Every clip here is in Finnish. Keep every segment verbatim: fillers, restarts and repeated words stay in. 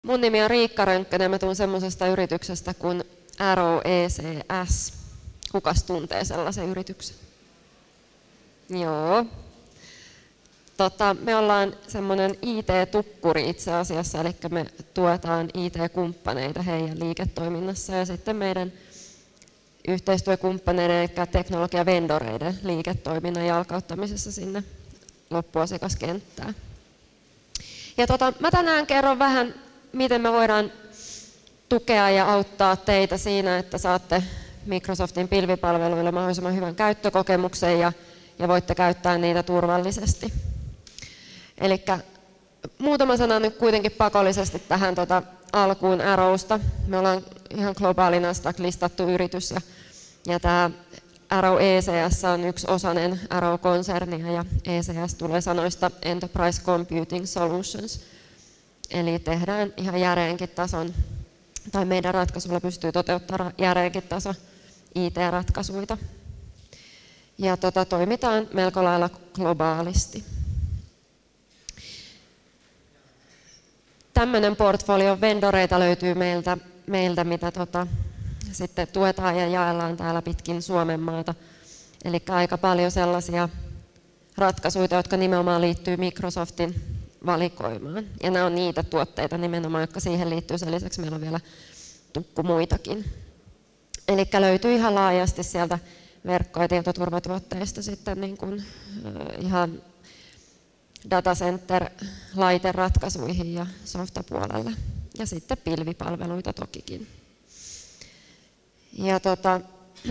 Mun nimi on Riikka Rönkkönen ja mä tuun semmoisesta yrityksestä kuin Arrow E C S. Kukas tuntee sellaisen yrityksen? Joo. Tota, me ollaan semmoinen I T-tukkuri itse asiassa, eli me tuetaan I T-kumppaneita heidän liiketoiminnassa ja sitten meidän yhteistyökumppaneiden eli teknologiavendoreiden liiketoiminnan jalkauttamisessa sinne loppuasiakaskenttään. Ja tota, mä tänään kerron vähän, miten me voidaan tukea ja auttaa teitä siinä, että saatte Microsoftin pilvipalveluilla mahdollisimman hyvän käyttökokemuksen ja, ja voitte käyttää niitä turvallisesti. Eli muutama sana nyt kuitenkin pakollisesti tähän tota alkuun Arrowsta. Me ollaan ihan globaali Nasdaq-listattu yritys ja, ja tämä Arrow E C S on yksi osainen Arrow-konsernia ja E C S tulee sanoista Enterprise Computing Solutions. Eli tehdään ihan järeänkin tason, tai meidän ratkaisulla pystyy toteuttamaan järeänkin taso I T-ratkaisuita. Ja tota, toimitaan melko lailla globaalisti. Tämmöinen portfolio vendoreita löytyy meiltä, meiltä mitä tota, sitten tuetaan ja jaellaan täällä pitkin Suomen maata. Eli aika paljon sellaisia ratkaisuja, jotka nimenomaan liittyy Microsoftin valikoimaan. Ja nämä on niitä tuotteita nimenomaan, jotka siihen liittyy. Sen lisäksi meillä on vielä tukku muitakin. Eli löytyy ihan laajasti sieltä verkko- ja tietoturvatuotteista sitten niin kuin, äh, ihan datacenter-laiteratkaisuihin ja softapuolelle. Ja sitten pilvipalveluita tokikin. Ja tota,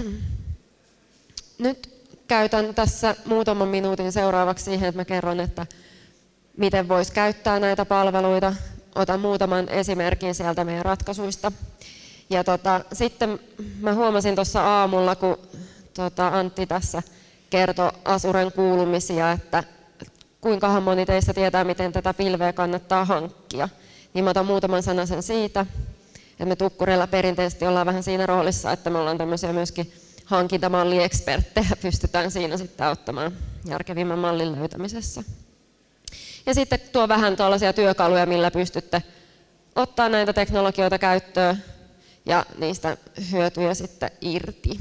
nyt käytän tässä muutaman minuutin seuraavaksi siihen, että mä kerron, että miten voisi käyttää näitä palveluita. Otan muutaman esimerkin sieltä meidän ratkaisuista. Ja tota, sitten mä huomasin tuossa aamulla, kun tota Antti tässä kertoi Azuren kuulumisia, että kuinkahan moni teistä tietää, miten tätä pilveä kannattaa hankkia. Niin mä otan muutaman sanasen siitä. Ja me tukkureilla perinteisesti ollaan vähän siinä roolissa, että me ollaan tämmöisiä myöskin hankintamalli-eksperttejä, pystytään siinä sitten auttamaan järkevimmän mallin löytämisessä. Ja sitten tuo vähän tuollaisia työkaluja, millä pystytte ottaa näitä teknologioita käyttöön ja niistä hyötyjä sitten irti.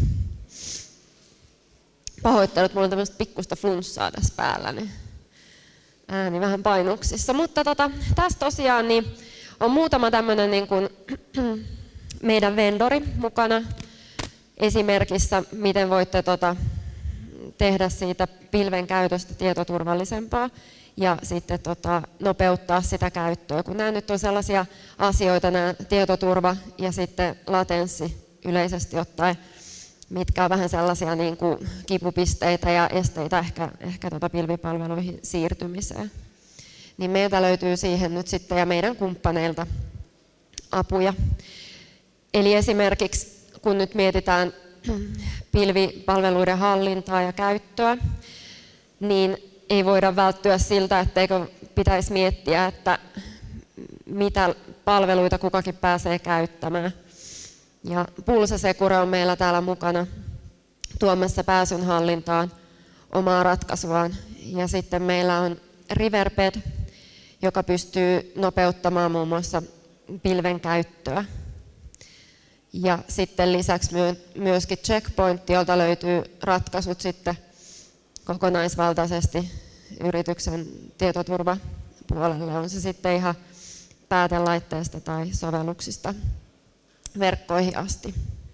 Pahoittelut, mulla on tämmöistä pikkusta flunssaa tässä päällä, niin ääni vähän painuksissa. Mutta tota, tässä tosiaan niin on muutama tämmöinen niin kuin meidän vendori mukana esimerkissä, miten voitte tota, tehdä siitä pilven käytöstä tietoturvallisempaa ja sitten tota, nopeuttaa sitä käyttöä. Kun nämä nyt on sellaisia asioita, nämä tietoturva ja sitten latenssi yleisesti ottaen, mitkä on vähän sellaisia niin kuin kipupisteitä ja esteitä ehkä, ehkä tota pilvipalveluihin siirtymiseen. Niin meiltä löytyy siihen nyt sitten ja meidän kumppaneilta apuja. Eli esimerkiksi kun nyt mietitään pilvipalveluiden hallintaa ja käyttöä, niin ei voida välttyä siltä, etteikö pitäisi miettiä, että mitä palveluita kukakin pääsee käyttämään. Ja Pulse Secure on meillä täällä mukana tuomassa pääsyn hallintaan omaa ratkaisuaan. Ja sitten meillä on Riverbed, joka pystyy nopeuttamaan muun muassa pilven käyttöä. Ja sitten lisäksi myöskin Checkpoint, jolta löytyy ratkaisut sitten kokonaisvaltaisesti yrityksen tietoturvapuolelle. On se sitten ihan päätelaitteesta tai sovelluksista verkkoihin asti.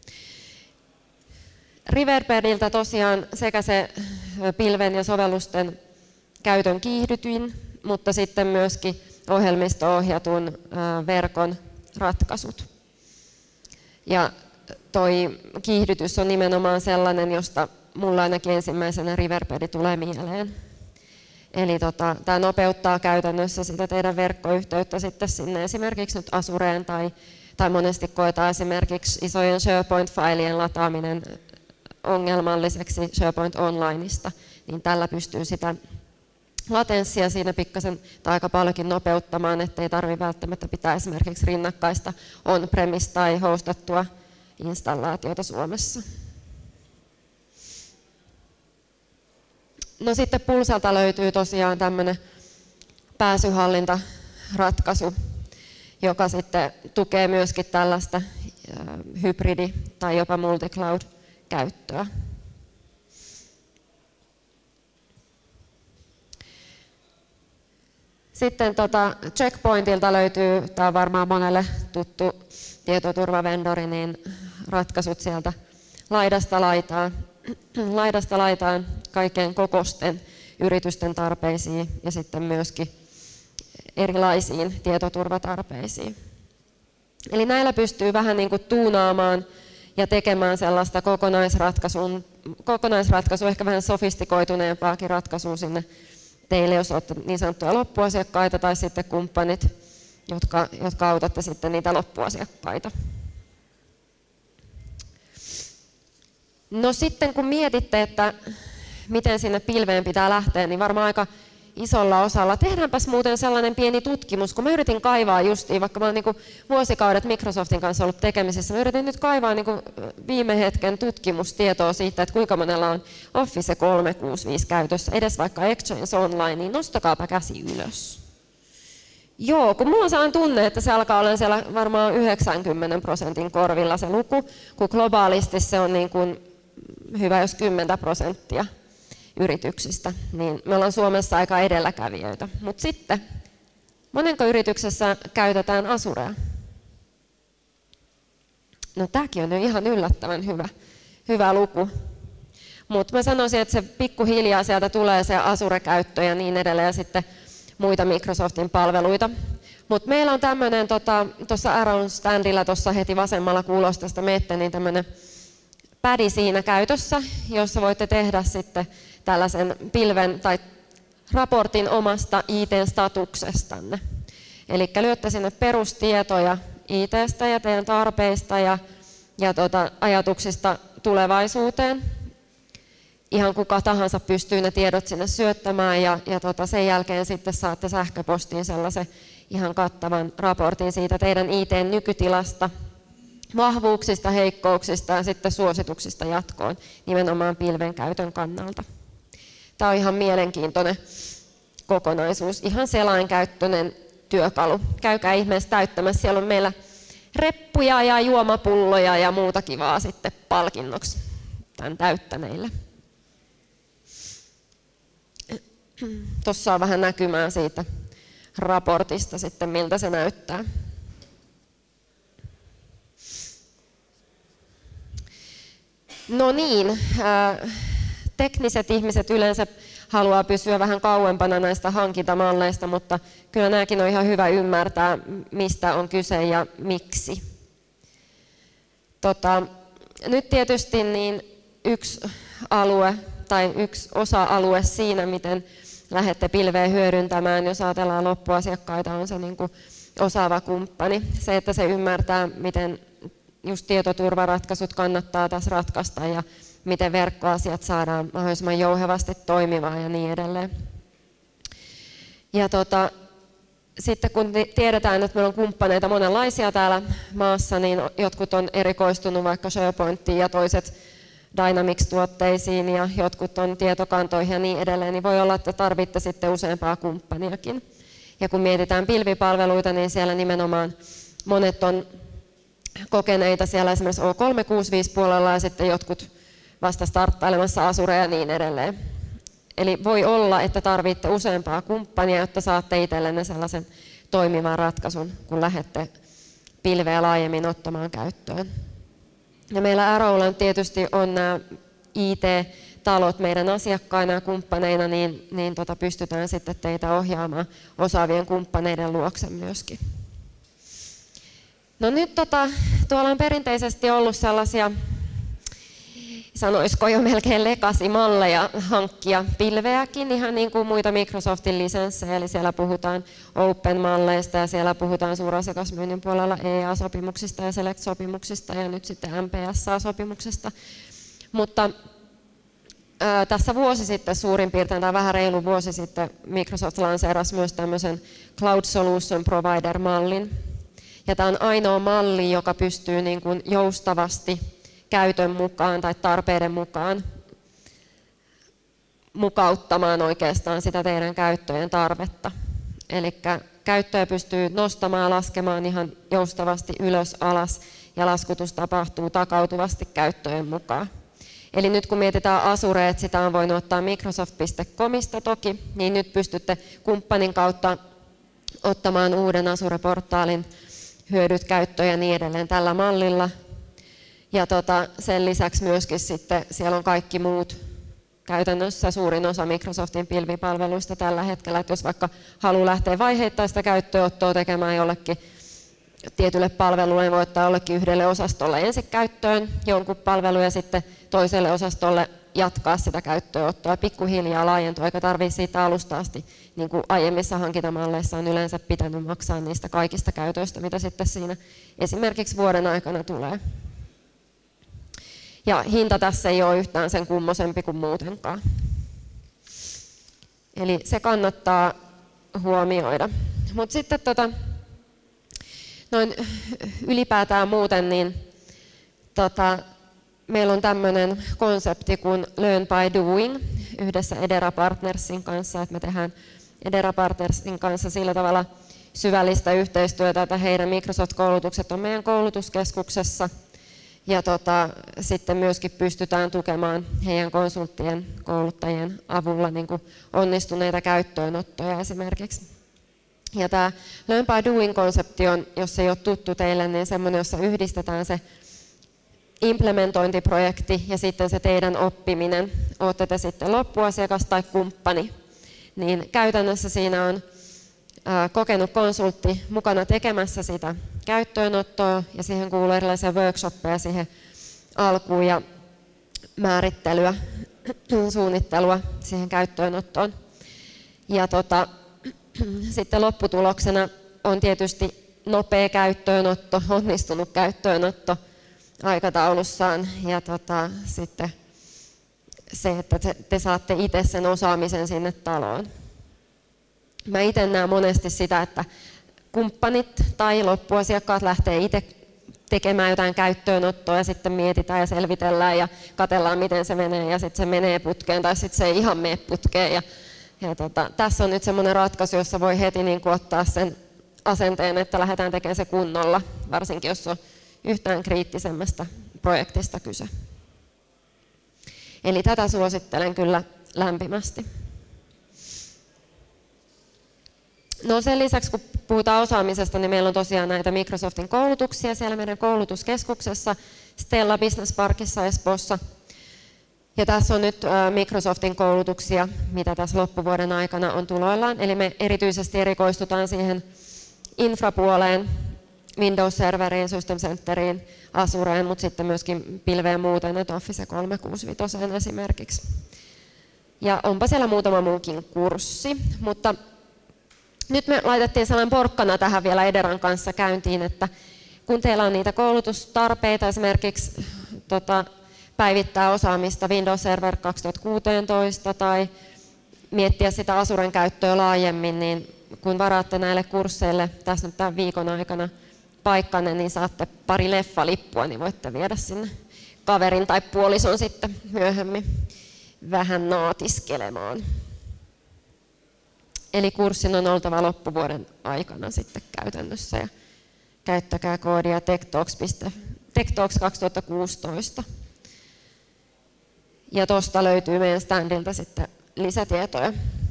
Riverbediltä tosiaan sekä se pilven ja sovellusten käytön kiihdytin, mutta sitten myöskin ohjelmisto-ohjatun verkon ratkaisut. Ja toi kiihdytys on nimenomaan sellainen, josta mulla ainakin ensimmäisenä Riverbed tulee mieleen. Eli tota, tämä nopeuttaa käytännössä sitä teidän verkkoyhteyttä sitten sinne esimerkiksi nyt Azureen tai, tai monesti koetaan esimerkiksi isojen SharePoint-failien lataaminen ongelmalliseksi SharePoint Onlineista, niin tällä pystyy sitä latenssia siinä pikkasen tai aika paljonkin nopeuttamaan, ettei tarvitse välttämättä pitää esimerkiksi rinnakkaista on-premise tai hostattua installaatiota Suomessa. No sitten Pulselta löytyy tosiaan tämmöinen pääsyhallintaratkaisu, joka sitten tukee myöskin tällaista hybridi- tai jopa multicloud-käyttöä. Sitten tota Checkpointilta löytyy, tämä on varmaan monelle tuttu tietoturvavendori, niin ratkaisut sieltä laidasta laitaan, laidasta laitaan kaiken kokosten yritysten tarpeisiin ja sitten myöskin erilaisiin tietoturvatarpeisiin. Eli näillä pystyy vähän niin kuin tuunaamaan ja tekemään sellaista kokonaisratkaisuun, kokonaisratkaisu, ehkä vähän sofistikoituneempaakin ratkaisua sinne teille, jos olette niin sanottuja loppuasiakkaita tai sitten kumppanit, jotka, jotka autatte sitten niitä loppuasiakkaita. No sitten kun mietitte, että miten sinne pilveen pitää lähteä, niin varmaan aika isolla osalla. Tehdäänpäs muuten sellainen pieni tutkimus, kun mä yritin kaivaa justiin, vaikka mä oon niin kuin vuosikaudet Microsoftin kanssa ollut tekemisissä, mä yritin nyt kaivaa niin kuin viime hetken tutkimustietoa siitä, että kuinka monella on Office kolmesataakuusikymmentäviisi käytössä, edes vaikka Exchange Online, niin nostakaapa käsi ylös. Joo, kun mulla on sellainen tunne, että se alkaa olla siellä varmaan yhdeksänkymmentä prosentin korvilla se luku, kun globaalisti se on niin kuin hyvä jos kymmenen prosenttia yrityksistä, niin me ollaan Suomessa aika edelläkävijöitä. Mutta sitten, monenko yrityksessä käytetään Azurea? No tämäkin on jo ihan yllättävän hyvä, hyvä luku. Mutta mä sanoisin, että se pikkuhiljaa sieltä tulee se Azure-käyttö ja niin edelleen ja sitten muita Microsoftin palveluita. Mutta meillä on tämmöinen tuossa tota, Around Standilla tuossa heti vasemmalla kuulostasta menette, niin tämmöinen pädi siinä käytössä, jossa voitte tehdä sitten tällaisen pilven tai raportin omasta I T-statuksestanne. Eli lyötte sinne perustietoja I T:stä ja teidän tarpeista ja, ja tota, ajatuksista tulevaisuuteen. Ihan kuka tahansa pystyy ne tiedot sinne syöttämään ja, ja tota, sen jälkeen sitten saatte sähköpostiin sellaisen ihan kattavan raportin siitä teidän I T:n nykytilasta, vahvuuksista, heikkouksista ja sitten suosituksista jatkoon nimenomaan pilven käytön kannalta. Tämä on ihan mielenkiintoinen kokonaisuus, ihan selainkäyttöinen työkalu. Käykää ihmeessä täyttämässä, siellä on meillä reppuja ja juomapulloja ja muuta kivaa sitten palkinnoksi tämän täyttäneille. Tuossa on vähän näkymää siitä raportista sitten, miltä se näyttää. No niin, tekniset ihmiset yleensä haluaa pysyä vähän kauempana näistä hankintamalleista, mutta kyllä nämäkin on ihan hyvä ymmärtää, mistä on kyse ja miksi. Tota, nyt tietysti niin yksi alue tai yksi osa-alue siinä, miten lähdette pilveä hyödyntämään, jos ajatellaan loppuasiakkaita, on se niin kuin osaava kumppani. Se, että se ymmärtää, miten just tietoturvaratkaisut kannattaa tässä ratkaista ja miten verkkoasiat saadaan mahdollisimman jouhevasti toimimaan ja niin edelleen. Ja tota, sitten kun tiedetään, että meillä on kumppaneita monenlaisia täällä maassa, niin jotkut on erikoistunut vaikka SharePointiin ja toiset Dynamics-tuotteisiin ja jotkut on tietokantoihin ja niin edelleen, niin voi olla, että tarvitte sitten useampaa kumppaniakin. Ja kun mietitään pilvipalveluita, niin siellä nimenomaan monet on kokeneita siellä esimerkiksi O kolmesataakuusikymmentäviisi puolella ja sitten jotkut vasta starttailemassa Azurea ja niin edelleen. Eli voi olla, että tarvitte useampaa kumppania, jotta saatte itsellenne sellaisen toimivan ratkaisun, kun lähdette pilveä laajemmin ottamaan käyttöön. Ja meillä Arrowlla tietysti on nämä I T-talot meidän asiakkaina ja kumppaneina, niin, niin tota pystytään sitten teitä ohjaamaan osaavien kumppaneiden luokse myöskin. No nyt tota, tuolla on perinteisesti ollut sellaisia, sanoisiko jo melkein legacy-malleja hankkia pilveäkin, ihan niin kuin muita Microsoftin lisenssejä, eli siellä puhutaan Open-malleista ja siellä puhutaan suurasiakasmyynnin puolella E A-sopimuksista ja Select-sopimuksista ja nyt sitten M P S A-sopimuksesta. Mutta ää, tässä vuosi sitten suurin piirtein, tai vähän reilu vuosi sitten, Microsoft lanseerasi myös tämmöisen Cloud Solution Provider-mallin. Ja tämä on ainoa malli, joka pystyy niin kuin joustavasti käytön mukaan tai tarpeiden mukaan mukauttamaan oikeastaan sitä teidän käyttöjen tarvetta. Eli käyttöä pystyy nostamaan ja laskemaan ihan joustavasti ylös alas ja laskutus tapahtuu takautuvasti käyttöjen mukaan. Eli nyt kun mietitään Azure, että sitä on voinut ottaa microsoft piste comista toki, niin nyt pystytte kumppanin kautta ottamaan uuden Azure-portaalin hyödyt käyttöön ja niin edelleen tällä mallilla. Ja tota, sen lisäksi myöskin sitten siellä on kaikki muut, käytännössä suurin osa Microsoftin pilvipalveluista tällä hetkellä, että jos vaikka haluaa lähteä vaiheittaista käyttöönottoa tekemään jollekin tietylle palvelulle, niin voi ottaa jollekin yhdelle osastolle ensin käyttöön jonkun palvelun ja sitten toiselle osastolle jatkaa sitä käyttöönottoa pikkuhiljaa laajentua, eikä tarvitse siitä alusta asti, niin kuin aiemmissa hankintamalleissa on yleensä pitänyt maksaa niistä kaikista käytöistä, mitä sitten siinä esimerkiksi vuoden aikana tulee. Ja hinta tässä ei ole yhtään sen kummosempi kuin muutenkaan. Eli se kannattaa huomioida. Mutta sitten tota, noin ylipäätään muuten, niin tota, meillä on tämmöinen konsepti kuin Learn by Doing yhdessä Edera Partnersin kanssa, että me tehdään Edera Partnersin kanssa sillä tavalla syvällistä yhteistyötä, että heidän Microsoft-koulutukset on meidän koulutuskeskuksessa. Ja tota, sitten myöskin pystytään tukemaan heidän konsulttien, kouluttajien avulla niin kuin onnistuneita käyttöönottoja esimerkiksi. Ja tämä Learn by Doing-konsepti on, jos ei ole tuttu teille, niin semmoinen, jossa yhdistetään se implementointiprojekti ja sitten se teidän oppiminen. Olette te sitten loppuasiakas tai kumppani. Niin käytännössä siinä on ää, kokenut konsultti mukana tekemässä sitä käyttöönottoa ja siihen kuuluu erilaisia workshoppeja siihen alkuun ja määrittelyä, suunnittelua siihen käyttöönottoon. Ja tota, sitten lopputuloksena on tietysti nopea käyttöönotto, onnistunut käyttöönotto aikataulussaan ja tota, sitten se, että te, te saatte itse sen osaamisen sinne taloon. Mä itse näen monesti sitä, että kumppanit tai loppuasiakkaat lähtee itse tekemään jotain käyttöönottoa ja sitten mietitään ja selvitellään ja katsellaan miten se menee ja sitten se menee putkeen tai sitten se ei ihan mene putkeen. Ja, ja tota, tässä on nyt semmoinen ratkaisu, jossa voi heti niin kuin ottaa sen asenteen, että lähdetään tekemään se kunnolla, varsinkin jos on yhtään kriittisemmästä projektista kyse. Eli tätä suosittelen kyllä lämpimästi. No sen lisäksi, kun puhutaan osaamisesta, niin meillä on tosiaan näitä Microsoftin koulutuksia siellä meidän koulutuskeskuksessa, Stella Business Parkissa Espoossa. Ja tässä on nyt Microsoftin koulutuksia, mitä tässä loppuvuoden aikana on tuloillaan. Eli me erityisesti erikoistutaan siihen infrapuoleen, Windows-serveriin, System Centeriin, Azureen, mutta sitten myöskin pilveen muuten, että Office kolmesataakuusikymmentäviisi esimerkiksi. Ja onpa siellä muutama muukin kurssi, mutta nyt me laitettiin sellainen porkkana tähän vielä Ederan kanssa käyntiin, että kun teillä on niitä koulutustarpeita, esimerkiksi tota, päivittää osaamista Windows Server kaksituhattakuusitoista tai miettiä sitä Azuren käyttöä laajemmin, niin kun varaatte näille kursseille tässä nyt tämän viikon aikana paikkanne, niin saatte pari leffalippua, niin voitte viedä sinne kaverin tai puolison sitten myöhemmin vähän naatiskelemaan. Eli kurssin on oltava loppuvuoden aikana sitten käytännössä ja käyttäkää koodia techtalks kaksituhattakuusitoista. Ja tuosta löytyy meidän standilta sitten lisätietoja.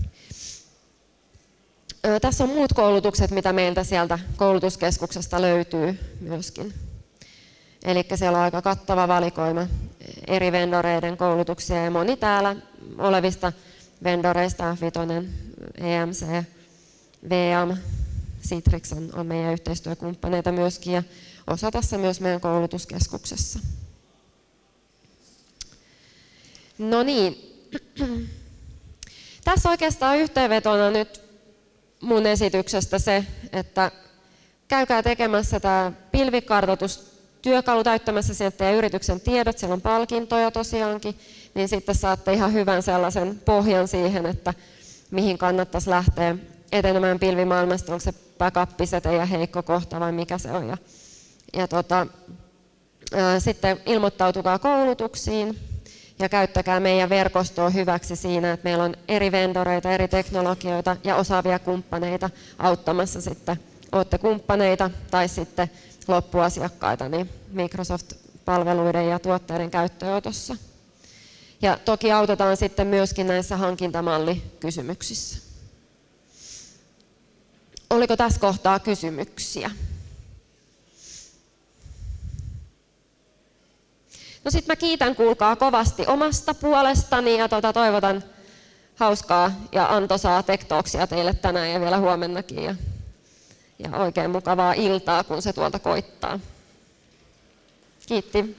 Tässä on muut koulutukset, mitä meiltä sieltä koulutuskeskuksesta löytyy myöskin. Eli siellä on aika kattava valikoima eri vendoreiden koulutuksia ja moni täällä olevista vendoreista, Vitonen, E M C, V A M, Citrix on, on meidän yhteistyökumppaneita myöskin ja osa tässä myös meidän koulutuskeskuksessa. No niin, tässä oikeastaan yhteenvetona nyt mun esityksestä se, että käykää tekemässä tämä pilvikartoitus työkalu täyttämässä sieltä teidän yrityksen tiedot, siellä on palkintoja tosiaankin, niin sitten saatte ihan hyvän sellaisen pohjan siihen, että mihin kannattaisi lähteä etenemään pilvimaailmasta, onko se backup se teidän heikko kohta vai mikä se on. Ja, ja tota, ää, sitten ilmoittautukaa koulutuksiin Ja käyttäkää meidän verkostoa hyväksi siinä, että meillä on eri vendoreita, eri teknologioita ja osaavia kumppaneita auttamassa sitten. Olette kumppaneita tai sitten loppuasiakkaita niin Microsoft-palveluiden ja tuotteiden käyttöönotossa. Ja toki autetaan sitten myöskin näissä hankintamallikysymyksissä. Oliko tässä kohtaa kysymyksiä? No sit mä kiitän kuulkaa kovasti omasta puolestani ja tota, toivotan hauskaa ja antoisaa tektooksia teille tänään ja vielä huomennakin. Ja, ja oikein mukavaa iltaa, kun se tuolta koittaa. Kiitti.